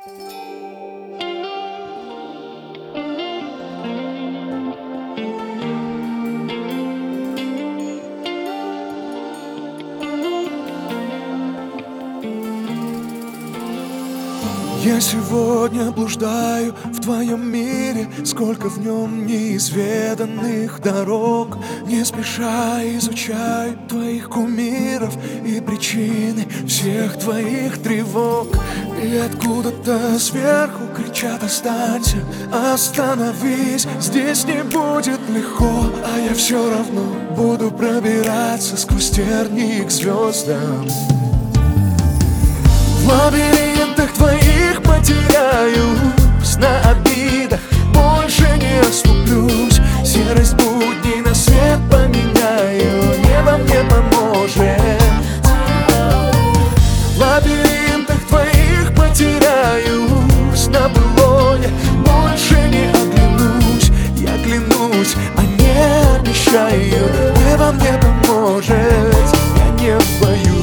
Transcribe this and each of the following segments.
Я сегодня блуждаю в твоем мире, сколько в нем неизведанных дорог. Не спеша изучаю твоих кумиров и причины всех твоих тревог. И откуда-то сверху кричат: останься, остановись, здесь не будет легко. А я все равно буду пробираться сквозь тернии к звездам. В лабиринтах твоих потеряюсь, на обидах больше не оступлюсь. Серость будней на свет поменяю, небо мне поможет. В лабиринтах твоих потеряюсь, на былое больше не оглянусь. Я клянусь, а не обещаю, небо мне поможет, я не боюсь.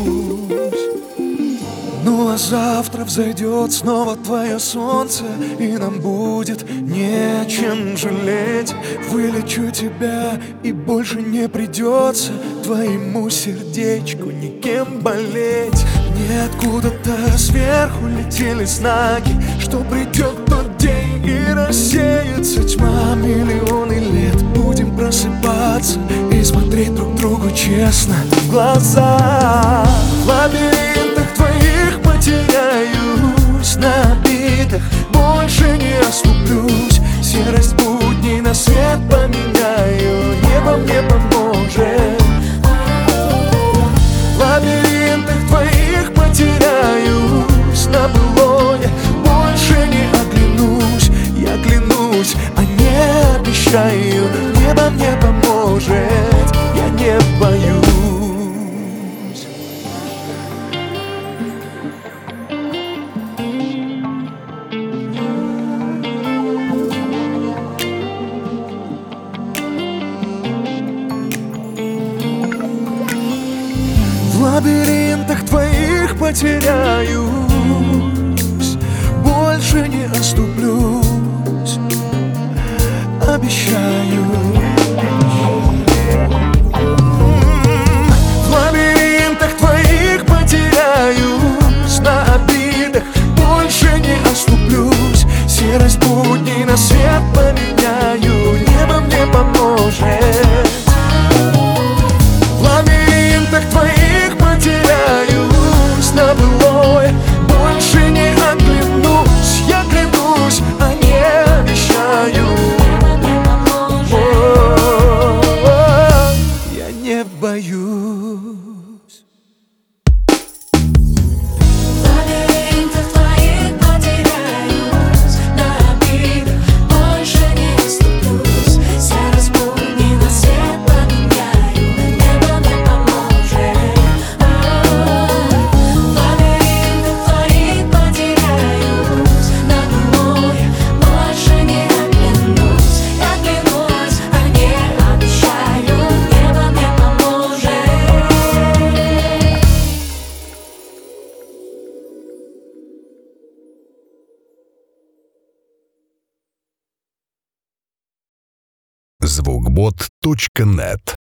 Ну а завтра взойдет снова твое солнце, и нам будет нечем жалеть. Вылечу тебя, и больше не придется твоему сердечку никем болеть. Ниоткуда-то сверху летели знаки, что придет тот день и рассеется тьма. Миллионы лет будем просыпаться и смотреть друг другу честно в глаза. В лабиринтах твоих потеряюсь, на обидах больше не оступлюсь. Серость будней на свет поменяю, небо мне поможет. В лабиринтах твоих потеряюсь, на былое больше не оглянусь. Я клянусь, а не обещаю, небо мне поможет, я не боюсь. В лабиринтах твоих потеряюсь, больше не оступлюсь, обещаю. В лабиринтах твоих потеряюсь, на обидах больше не оступлюсь. Серость будней на свет поменяю, небо мне поможет. В лабиринтах твоих потеряюсь, на былое больше не оглянусь. Я клянусь, а не обещаю, я не боюсь. Звукбот.нет